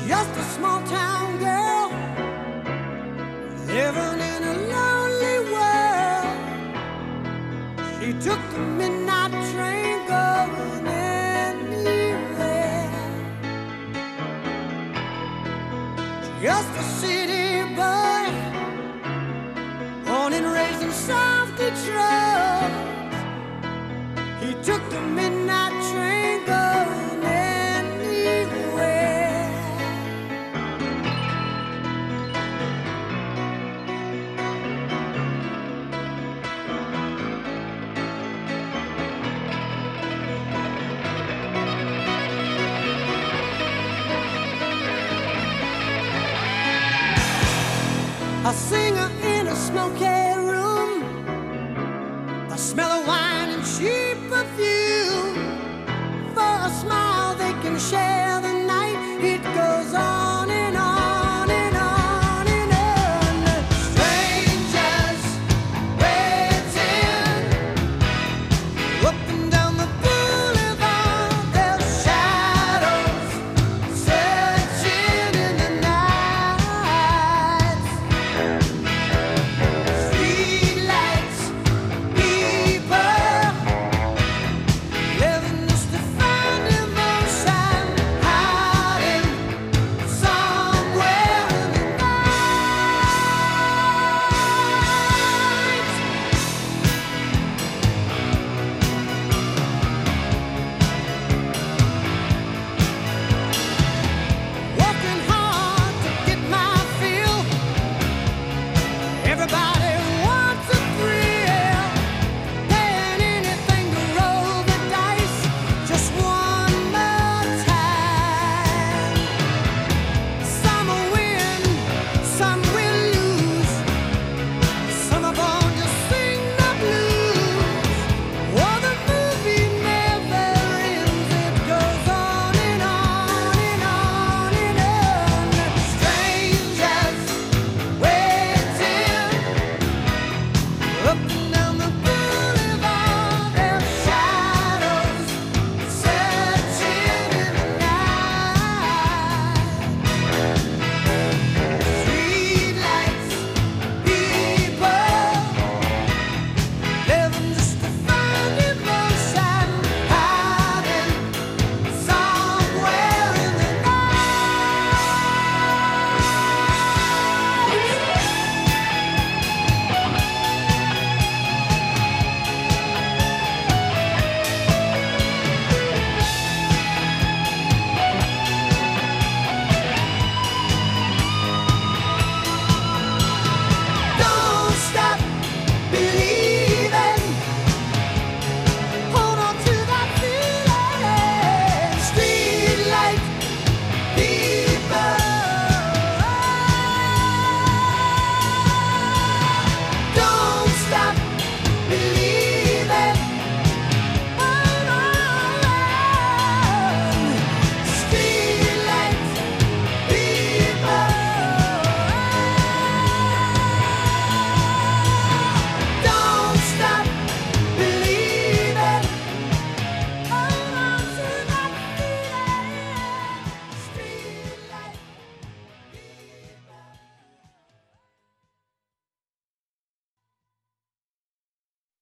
just a small town girl living in a lonely world. She took the midnight train going anywhere. Just a city boy, born and raised in South Detroit. He took the midnight train going anywhere. A singer in a smoky room, the smell of wine and cheap perfume. For a smile they can share